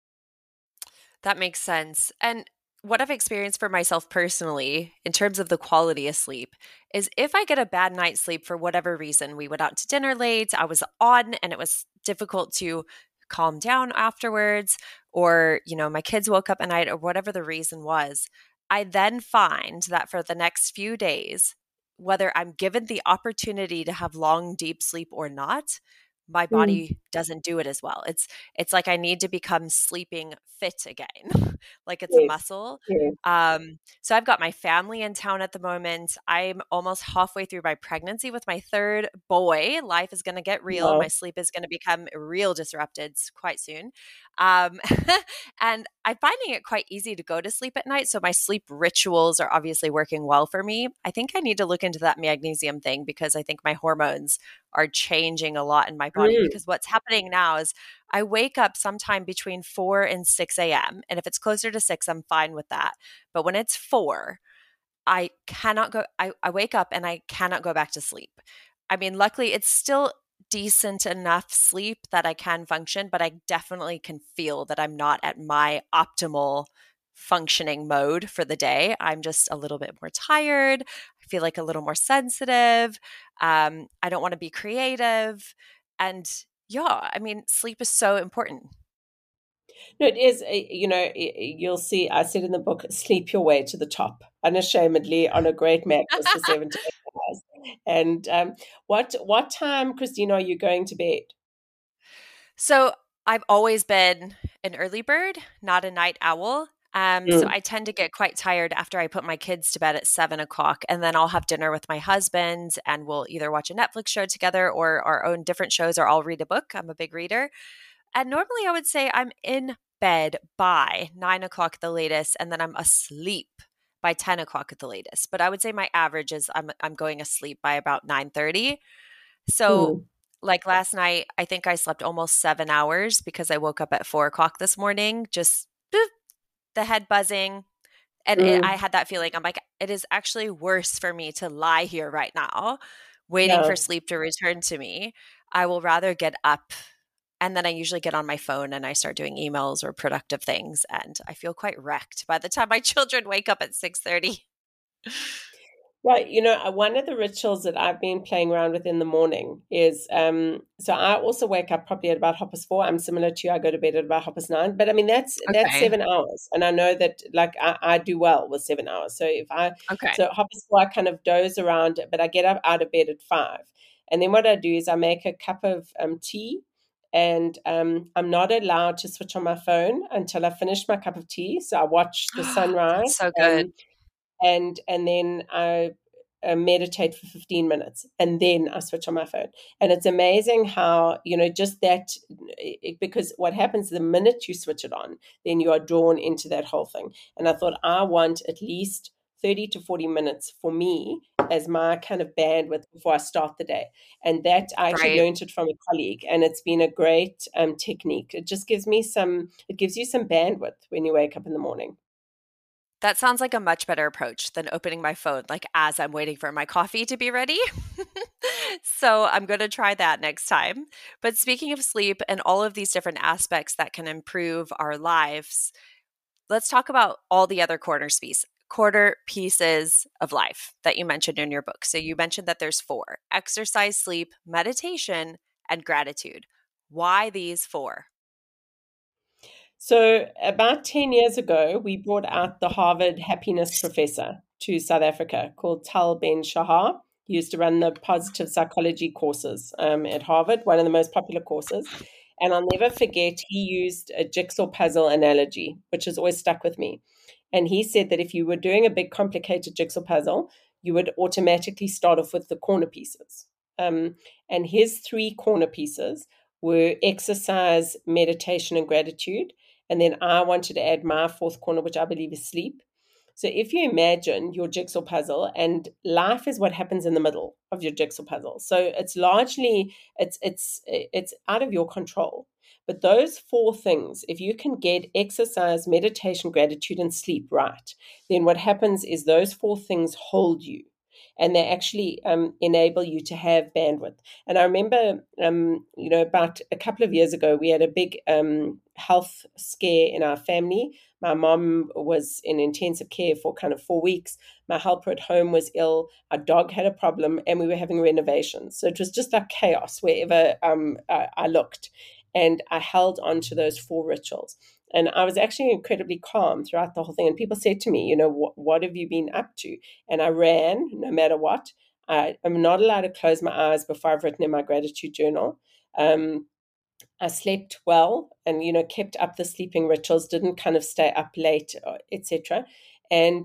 That makes sense. And what I've experienced for myself personally, in terms of the quality of sleep, is if I get a bad night's sleep for whatever reason, we went out to dinner late, I was on, and it was difficult to calm down afterwards, or, my kids woke up at night, or whatever the reason was, I then find that for the next few days, whether I'm given the opportunity to have long, deep sleep or not, my Mm, body doesn't do it as well. It's like I need to become sleeping fit again, like it's a yes. muscle. Yes. So I've got my family in town at the moment. I'm almost halfway through my pregnancy with my third boy. Life is going to get real. My Wow. sleep is going to become real disrupted quite soon. Um, and I'm finding it quite easy to go to sleep at night. So my sleep rituals are obviously working well for me. I think I need to look into that magnesium thing because I think my hormones are changing a lot in my body, Mm, because what's happening now is I wake up sometime between 4 and 6 a.m. And if it's closer to 6, I'm fine with that. But when it's 4, I cannot go, I wake up and I cannot go back to sleep. I mean, luckily, it's still decent enough sleep that I can function, but I definitely can feel that I'm not at my optimal functioning mode for the day. I'm just a little bit more tired. I feel like a little more sensitive. I don't want to be creative. And yeah, I mean, sleep is so important. no, it is. You'll see. I said in the book, sleep your way to the top, unashamedly on a great mattress for 7 to 8 hours. And what time, Christina, are you going to bed? So I've always been an early bird, not a night owl. So Mm, I tend to get quite tired after I put my kids to bed at 7 o'clock, and then I'll have dinner with my husband, and we'll either watch a Netflix show together or our own different shows, or I'll read a book. I'm a big reader, and normally I would say I'm in bed by 9 o'clock at the latest, and then I'm asleep by 10 o'clock at the latest. But I would say my average is I'm going asleep by about 9:30. So, mm, like last night, I think I slept almost 7 hours because I woke up at 4 o'clock this morning, just boop, the head buzzing. And I mm, had that feeling. I'm like, it is actually worse for me to lie here right now, waiting yeah. for sleep to return to me. I will rather get up. And then I usually get on my phone and I start doing emails or productive things. And I feel quite wrecked by the time my children wake up at 6:30. Right. One of the rituals that I've been playing around with in the morning is so I also wake up probably at about 4:30. I'm similar to you. I go to bed at about 9:30. But I mean that's Okay. 7 hours. And I know that like I do well with 7 hours. So if I Okay. so 4:30, I kind of doze around, but I get up out of bed at 5. And then what I do is I make a cup of tea, and I'm not allowed to switch on my phone until I finish my cup of tea. So I watch the That's sunrise. so good. And then I meditate for 15 minutes and then I switch on my phone. And it's amazing how, just that, because what happens the minute you switch it on, then you are drawn into that whole thing. And I thought I want at least 30 to 40 minutes for me as my kind of bandwidth before I start the day. And that I actually Right. learned it from a colleague, and it's been a great technique. It just gives you some bandwidth when you wake up in the morning. That sounds like a much better approach than opening my phone like as I'm waiting for my coffee to be ready. So I'm going to try that next time. But speaking of sleep and all of these different aspects that can improve our lives, let's talk about all the other quarter pieces of life that you mentioned in your book. So you mentioned that there's four: exercise, sleep, meditation, and gratitude. Why these four? So, about 10 years ago, we brought out the Harvard happiness professor to South Africa called Tal Ben Shahar. He used to run the positive psychology courses at Harvard, one of the most popular courses. And I'll never forget, he used a jigsaw puzzle analogy, which has always stuck with me. And he said that if you were doing a big, complicated jigsaw puzzle, you would automatically start off with the corner pieces. And his three corner pieces were exercise, meditation, and gratitude. And then I wanted to add my fourth corner, which I believe is sleep. So if you imagine your jigsaw puzzle, and life is what happens in the middle of your jigsaw puzzle. So it's largely it's out of your control. But those four things, if you can get exercise, meditation, gratitude, and sleep right, then what happens is those four things hold you, and they actually enable you to have bandwidth. And I remember, about a couple of years ago, we had a big health scare in our family. My mom was in intensive care for kind of 4 weeks. My helper at home was ill. Our dog had a problem, and we were having renovations. So it was just like chaos wherever I looked. And I held on to those four rituals. And I was actually incredibly calm throughout the whole thing. And people said to me, what have you been up to? And I ran no matter what. I'm not allowed to close my eyes before I've written in my gratitude journal. I slept well and, kept up the sleeping rituals, didn't kind of stay up late, etc. And,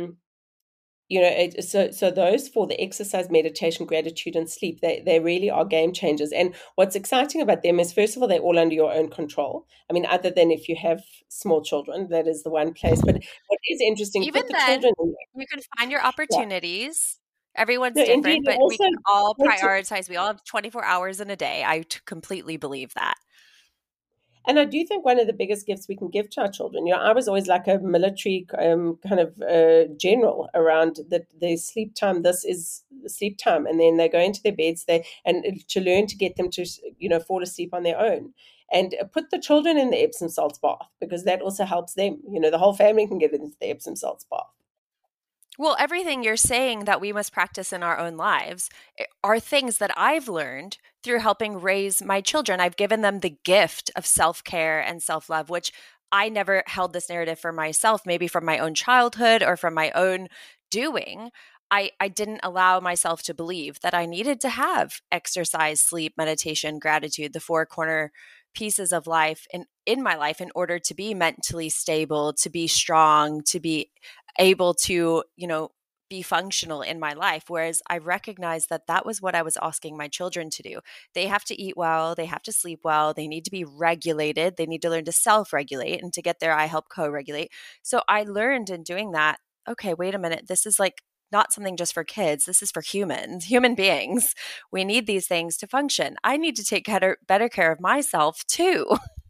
so those for the exercise, meditation, gratitude, and sleep, they really are game changers. And what's exciting about them is, first of all, they're all under your own control. I mean, other than if you have small children, that is the one place. But what is interesting, Even put the then, children in you can find your there. Yeah. opportunities. Everyone's No, indeed. different, And but we also, can all put prioritize. We all have 24 hours in a day. Completely believe that. And I do think one of the biggest gifts we can give to our children, I was always like a military kind of general around the sleep time. This is the sleep time, and then they go into their beds. And to learn to get them to fall asleep on their own, and put the children in the Epsom salts bath, because that also helps them. The whole family can get into the Epsom salts bath. Well, everything you're saying that we must practice in our own lives are things that I've learned through helping raise my children. I've given them the gift of self care and self love, which I never held this narrative for myself, maybe from my own childhood or from my own doing. I didn't allow myself to believe that I needed to have exercise, sleep, meditation, gratitude, the four corner pieces of life in my life in order to be mentally stable, to be strong, to be able to, be functional in my life. Whereas I recognized that that was what I was asking my children to do. They have to eat well, they have to sleep well, they need to be regulated, they need to learn to self regulate. And to get there, I help co regulate. So I learned in doing that, okay, wait a minute, this is like not something just for kids. This is for human beings. We need these things to function. I need to take better care of myself too.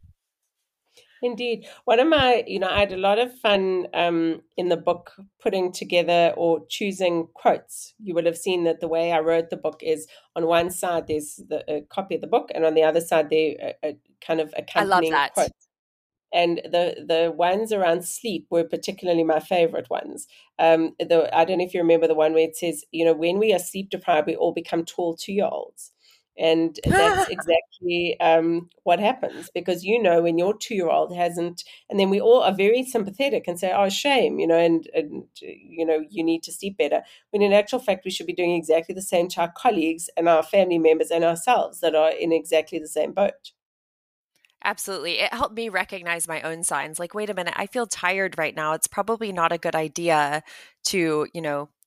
Indeed. One of my, I had a lot of fun in the book putting together or choosing quotes. You will have seen that the way I wrote the book is, on one side there's a copy of the book, and on the other side there a kind of I love accompanying that. quote. And the ones around sleep were particularly my favorite ones. I don't know if you remember the one where it says, when we are sleep deprived, we all become tall 2-year-olds. And that's exactly what happens, because when your 2-year-old hasn't, and then we all are very sympathetic and say, oh, shame, and you need to sleep better. When in actual fact, we should be doing exactly the same to our colleagues and our family members and ourselves that are in exactly the same boat. Absolutely. It helped me recognize my own signs. Like, wait a minute, I feel tired right now. It's probably not a good idea to,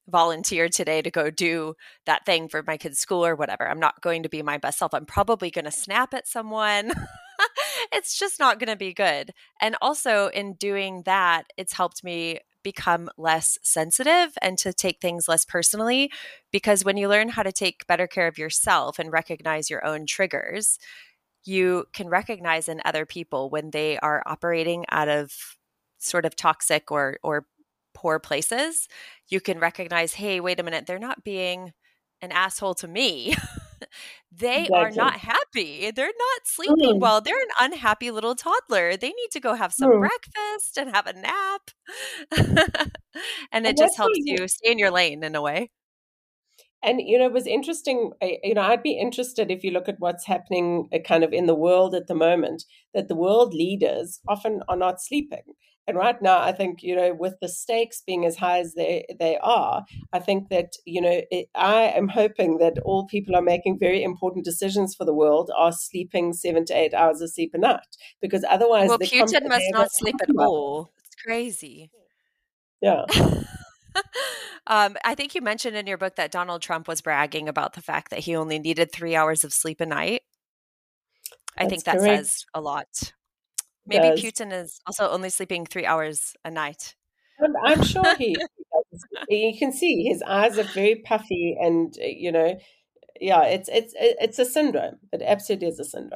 volunteer today to go do that thing for my kids' school or whatever. I'm not going to be my best self. I'm probably going to snap at someone. It's just not going to be good. And also, in doing that, it's helped me become less sensitive and to take things less personally. Because when you learn how to take better care of yourself and recognize your own triggers, you can recognize in other people when they are operating out of sort of toxic or poor places. You can recognize, hey, wait a minute, they're not being an asshole to me. They are Exactly. not happy. They're not sleeping Mm, well. They're an unhappy little toddler. They need to go have some mm. breakfast and have a nap. And it And just that's helps why you stay in your lane in a way. And it was interesting. I'd be interested if you look at what's happening kind of in the world at the moment, that the world leaders often are not sleeping. And right now, I think, with the stakes being as high as they are, I think that, I am hoping that all people are making very important decisions for the world are sleeping 7 to 8 hours of sleep a night, because otherwise Well, the Putin must they not sleep at won't. all. It's crazy. Yeah, I think you mentioned in your book that Donald Trump was bragging about the fact that he only needed 3 hours of sleep a night. I that's think that correct. says a lot. It Maybe does. Putin is also only sleeping 3 hours a night. I'm sure he does. You can see his eyes are very puffy, and yeah, it's a syndrome. It absolutely is a syndrome.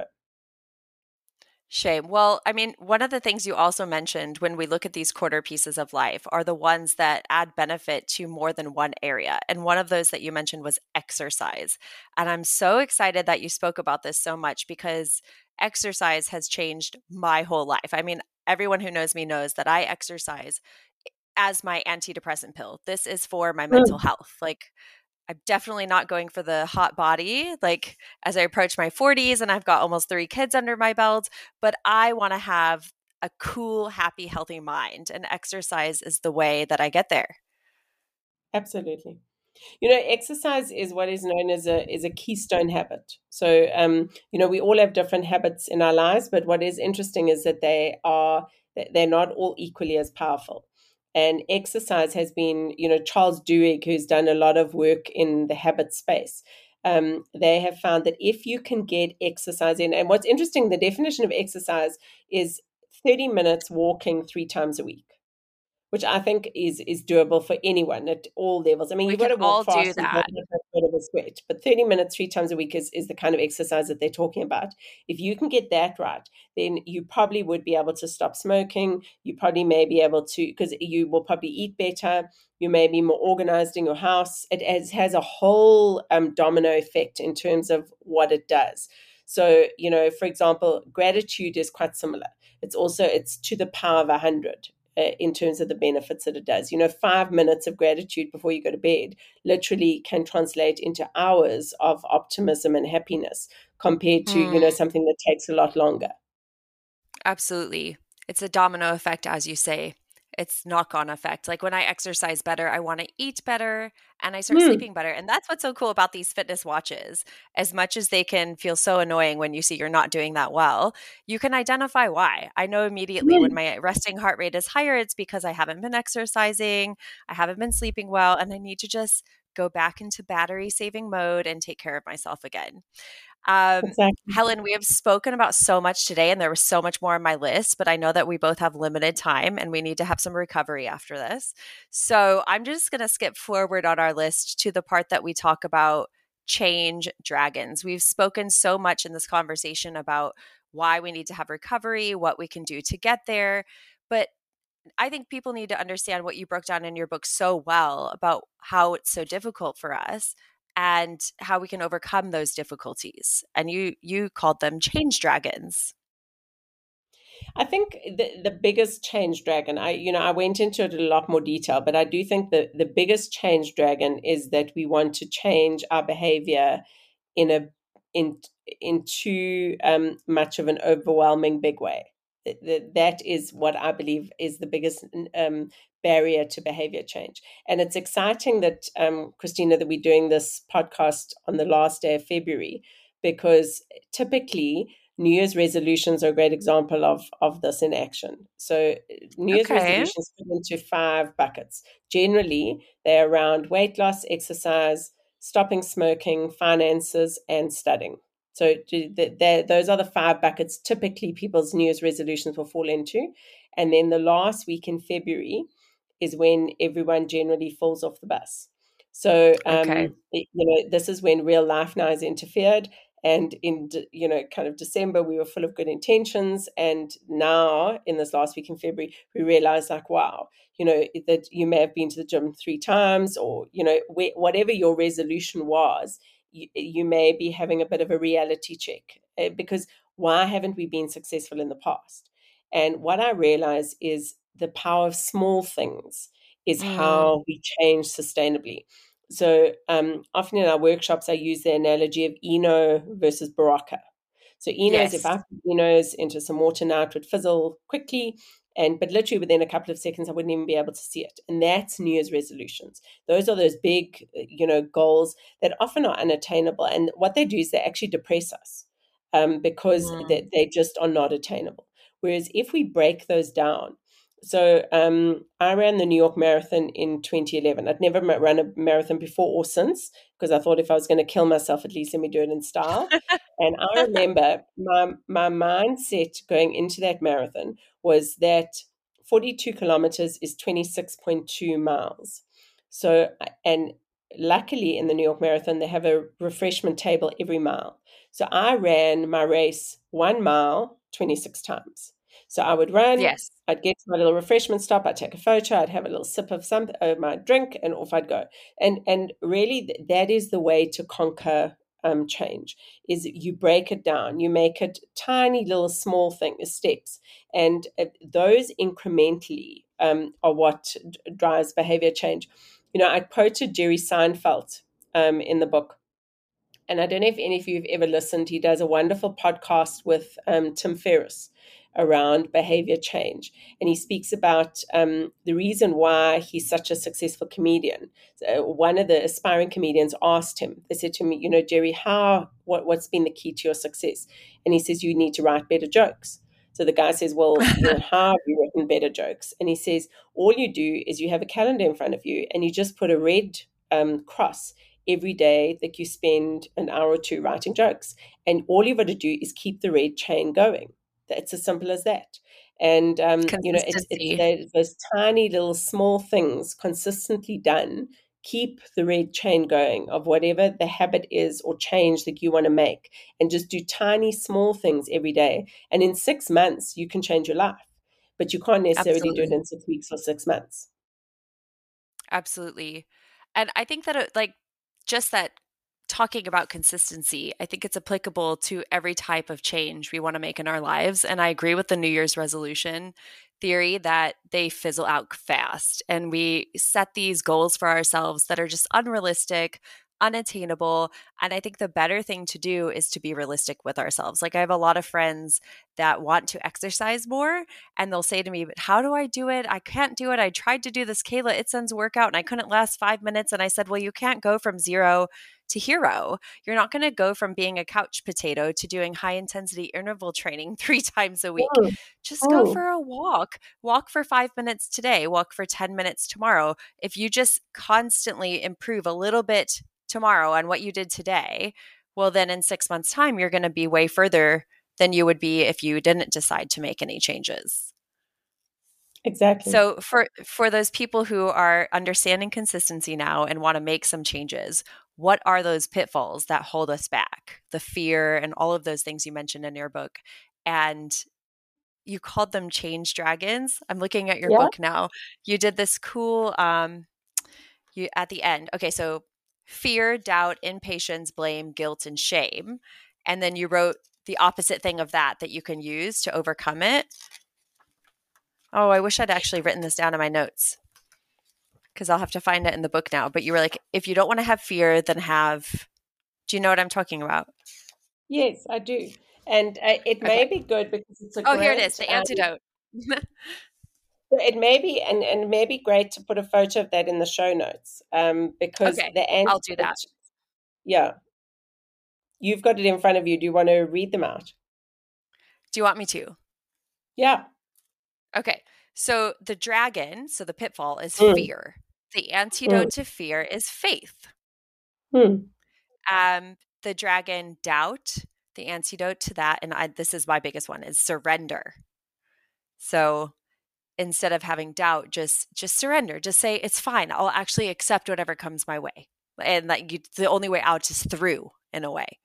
Shame. Well, I mean, one of the things you also mentioned when we look at these quarter pieces of life are the ones that add benefit to more than one area. And one of those that you mentioned was exercise. And I'm so excited that you spoke about this so much because exercise has changed my whole life. I mean, everyone who knows me knows that I exercise as my antidepressant pill. This is for my mental Mm, health. Like, I'm definitely not going for the hot body, like as I approach my 40s and I've got almost 3 kids under my belt, but I want to have a cool, happy, healthy mind. And exercise is the way that I get there. absolutely. Exercise is what is known as a keystone habit. So, we all have different habits in our lives, but what is interesting is that they're not all equally as powerful. And exercise has been, Charles Duhigg, who's done a lot of work in the habit space. They have found that if you can get exercise in, and what's interesting, the definition of exercise is 30 minutes walking 3 times a week, which I think is doable for anyone at all levels. I mean, We you've got can to walk all do fast and that. build up a bit of a sweat, but 30 minutes 3 times a week is the kind of exercise that they're talking about. If you can get that right, then you probably would be able to stop smoking. You probably may be able to, because you will probably eat better. You may be more organized in your house. Has a whole domino effect in terms of what it does. So, for example, gratitude is quite similar. It's to the power of 100 in terms of the benefits that it does. 5 minutes of gratitude before you go to bed literally can translate into hours of optimism and happiness compared to, Mm, something that takes a lot longer. absolutely. It's a domino effect, as you say. It's knock-on effect. Like when I exercise better, I want to eat better and I start Mm, sleeping better. And that's what's so cool about these fitness watches. As much as they can feel so annoying when you see you're not doing that well, you can identify why. I know immediately when mm. my resting heart rate is higher, it's because I haven't been exercising, I haven't been sleeping well, and I need to just go back into battery saving mode and take care of myself again. Um, Exactly. Helen, we have spoken about so much today, and there was so much more on my list, but I know that we both have limited time and we need to have some recovery after this. So I'm just going to skip forward on our list to the part that we talk about change dragons. We've spoken so much in this conversation about why we need to have recovery, what we can do to get there. But I think people need to understand what you broke down in your book so well about how it's so difficult for us and how we can overcome those difficulties. And you called them change dragons. I think the biggest change dragon, I went into it in a lot more detail, but I do think that the biggest change dragon is that we want to change our behavior in a in in too much of an overwhelming big way. That is what I believe is the biggest barrier to behavior change. And it's exciting that Christina, that we're doing this podcast on the last day of February, because typically New Year's resolutions are a great example of this in action. So New Year's Okay. resolutions fit into 5 buckets. Generally, they're around weight loss, exercise, stopping smoking, finances, and studying. So those are the 5 buckets typically people's New Year's resolutions will fall into. And then the last week in February is when everyone generally falls off the bus. So, Okay. this is when real life now has interfered. And in, kind of December, we were full of good intentions. And now, in this last week in February, we realized, like, wow, that you may have been to the gym 3 times, or, whatever your resolution was, you may be having a bit of a reality check, because why haven't we been successful in the past? And what I realize is the power of small things is Mm, how we change sustainably. So often in our workshops, I use the analogy of Eno versus Baraka. So Eno's, if I yes. put Eno's into some water now, it would fizzle quickly. But literally within a couple of seconds, I wouldn't even be able to see it. And that's New Year's resolutions. Those are those big, goals that often are unattainable. And what they do is they actually depress us, because Mm, they just are not attainable. Whereas if we break those down, so I ran the New York Marathon in 2011. I'd never run a marathon before or since, because I thought if I was going to kill myself, at least let me do it in style. And I remember my mindset going into that marathon was that 42 kilometers is 26.2 miles. So, and luckily in the New York Marathon, they have a refreshment table every mile. So I ran my race 1 mile 26 times. So I would run, yes. I'd get to my little refreshment stop, I'd take a photo, I'd have a little sip of my drink, and off I'd go. And really, that is the way to conquer change. Is you break it down, you make it tiny little small things, steps, and those incrementally are what drives behavior change. I quoted Jerry Seinfeld in the book, and I don't know if any of you have ever listened. He does a wonderful podcast with Tim Ferriss around behavior change. And he speaks about the reason why he's such a successful comedian. So one of the aspiring comedians asked him, they said to me, Jerry, what's been the key to your success? And he says, you need to write better jokes. So the guy says, well, how have you written better jokes? And he says, all you do is you have a calendar in front of you and you just put a red cross every day that you spend an hour or two writing jokes. And all you've got to do is keep the red chain going. It's as simple as that. And, it's Consistency. those tiny little small things consistently done keep the red chain going of whatever the habit is or change that you want to make. And just do tiny, small things every day. And in 6 months, you can change your life. But you can't necessarily do it Absolutely. in 6 weeks or 6 months. Absolutely. And I think that like just that talking about consistency, I think it's applicable to every type of change we want to make in our lives. And I agree with the New Year's resolution theory that they fizzle out fast and we set these goals for ourselves that are just unrealistic, unattainable. And I think the better thing to do is to be realistic with ourselves. Like I have a lot of friends that want to exercise more and they'll say to me, but how do I do it? I can't do it. I tried to do this Kayla Itsines workout and I couldn't last 5 minutes. And I said, well, you can't go from zero to hero. You're not going to go from being a couch potato to doing high intensity interval training 3 times a week. Mm, Just go mm, for a walk. Walk for 5 minutes today, walk for 10 minutes tomorrow. If you just constantly improve a little bit tomorrow on what you did today, well, then in 6 months' time, you're going to be way further than you would be if you didn't decide to make any changes. exactly. So for those people who are understanding consistency now and want to make some changes, what are those pitfalls that hold us back? The fear and all of those things you mentioned in your book. And you called them change dragons. I'm looking at your Yeah. book now. You did this cool you at the end. Okay, so fear, doubt, impatience, blame, guilt, and shame. And then you wrote the opposite thing of that you can use to overcome it. Oh, I wish I'd actually written this down in my notes because I'll have to find it in the book now. But you were like, if you don't want to have fear, then have. Do you know what I'm talking about? Yes, I do. And it Okay. may be good because it's a Oh, here it is, great, the antidote. it may be, and it may be great to put a photo of that in the show notes, because Okay, the I'll do antidote, that. yeah, you've got it in front of you. Do you want to read them out? Do you want me to? Yeah. Okay. So the dragon, so the pitfall is Mm, fear. The mm, antidote to fear is faith. mm. The dragon, doubt. The antidote to that, and this is my biggest one, is surrender. So instead of having doubt, just surrender. Just say it's fine. I'll actually accept whatever comes my way, and the only way out is through, in a way.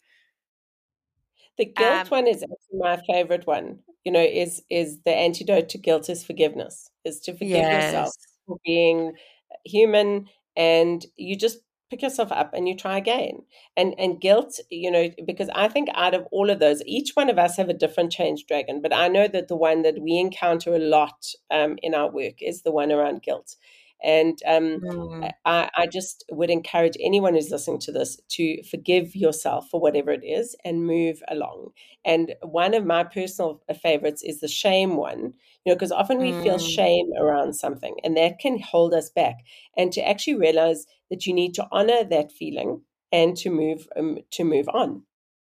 The guilt Um, one is actually my favorite one. Is the antidote to guilt is forgiveness, is to forgive yourself yes. for being human, and you just pick yourself up and you try again. And guilt, because I think out of all of those, each one of us have a different change dragon, but I know that the one that we encounter a lot in our work is the one around guilt. And Mm, I just would encourage anyone who's listening to this to forgive yourself for whatever it is and move along. And one of my personal favorites is the shame one, because often we feel mm. shame around something and that can hold us back. And to actually realize that you need to honor that feeling and to move on.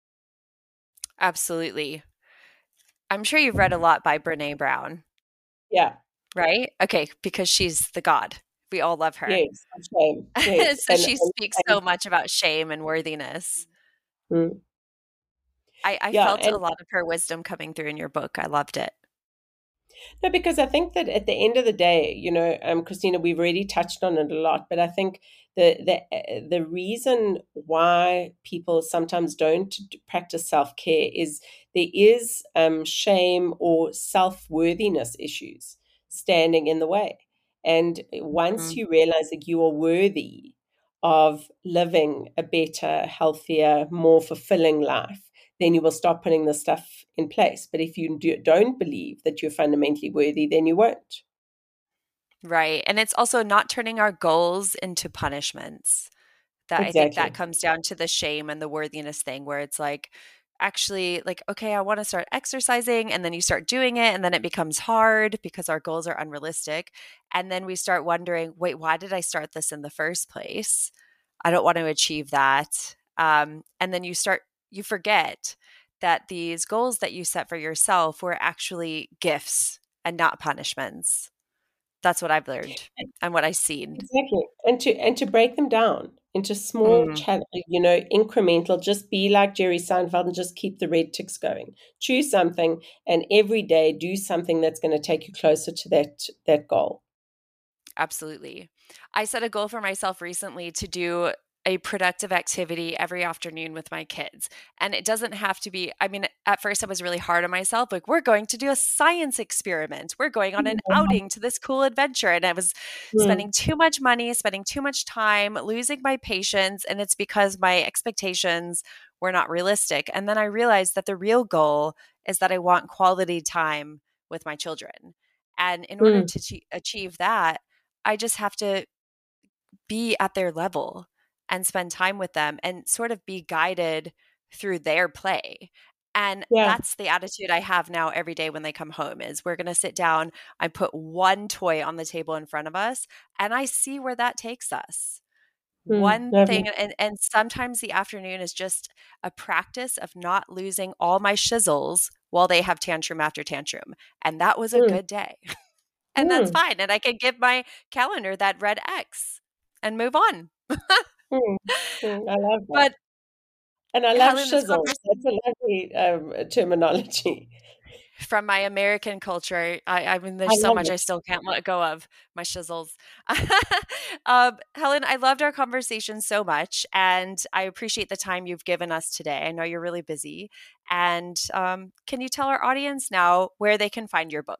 Absolutely. I'm sure you've read a lot by Brene Brown, Yeah. right? Okay, because she's the god. We all love her. Yes. Shame. Yes. So she speaks so much about shame and worthiness. Mm, I yeah. felt And a lot of her wisdom coming through in your book. I loved it. no, because I think that at the end of the day, Christina, we've already touched on it a lot, but I think the reason why people sometimes don't practice self care is there is shame or self worthiness issues standing in the way. And once Mm. you realize that you are worthy of living a better, healthier, more fulfilling life, then you will stop putting this stuff in place. But if you don't believe that you're fundamentally worthy, then you won't. Right. And it's also not turning our goals into punishments. That I think that Exactly. comes down to the shame and the worthiness thing where it's like actually like okay, I want to start exercising, and then you start doing it and then it becomes hard because our goals are unrealistic, and then we start wondering, wait, why did I start this in the first place? I don't want to achieve that. And then you forget that these goals that you set for yourself were actually gifts and not punishments. That's what I've learned and what I've seen. Exactly. And to break them down into small Mm. incremental, just be like Jerry Seinfeld and just keep the red ticks going. Choose something and every day do something that's going to take you closer to that goal. Absolutely. I set a goal for myself recently to do a productive activity every afternoon with my kids. And it doesn't have to be, I mean, at first I was really hard on myself. Like, we're going to do a science experiment. We're going on an outing to this cool adventure. And I was Mm, spending too much money, spending too much time, losing my patience. And it's because my expectations were not realistic. And then I realized that the real goal is that I want quality time with my children. And in order mm, to achieve that, I just have to be at their level and spend time with them and sort of be guided through their play. And yeah. that's the attitude I have now every day when they come home is we're going to sit down, I put one toy on the table in front of us, and I see where that takes us. One Lovely. thing, and sometimes the afternoon is just a practice of not losing all my shizzles while they have tantrum after tantrum. And that was a Mm, good day. And that's mm, fine, and I can give my calendar that red X and move on. mm, I love that. But And I love Helen, this shizzle. That's conversation a lovely terminology. from my American culture, I mean, I there's so love much I it. still can't let go of, my shizzles. Helen, I loved our conversation so much, and I appreciate the time you've given us today. I know you're really busy. And can you tell our audience now where they can find your book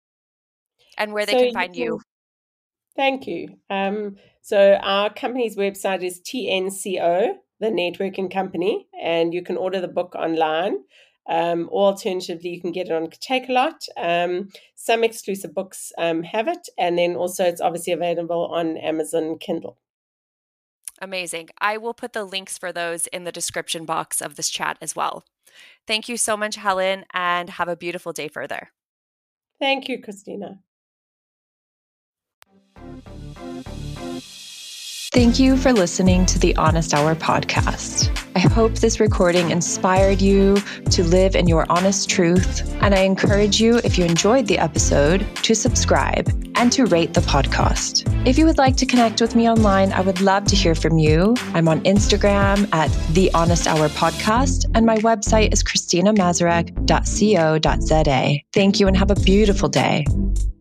and where they So can you find you? can, thank you. So our company's website is TNCO, the networking company, and you can order the book online. Or alternatively, you can get it on Takealot. Some exclusive books have it, and then also it's obviously available on Amazon Kindle. Amazing. I will put the links for those in the description box of this chat as well. Thank you so much, Helen, and have a beautiful day further. Thank you, Christina. Thank you for listening to the Honest Hour podcast. I hope this recording inspired you to live in your honest truth, and I encourage you, if you enjoyed the episode, to subscribe and to rate the podcast. If you would like to connect with me online, I would love to hear from you. I'm on Instagram at The Honest Hour Podcast, and my website is christinamazurek.co.za. Thank you and have a beautiful day.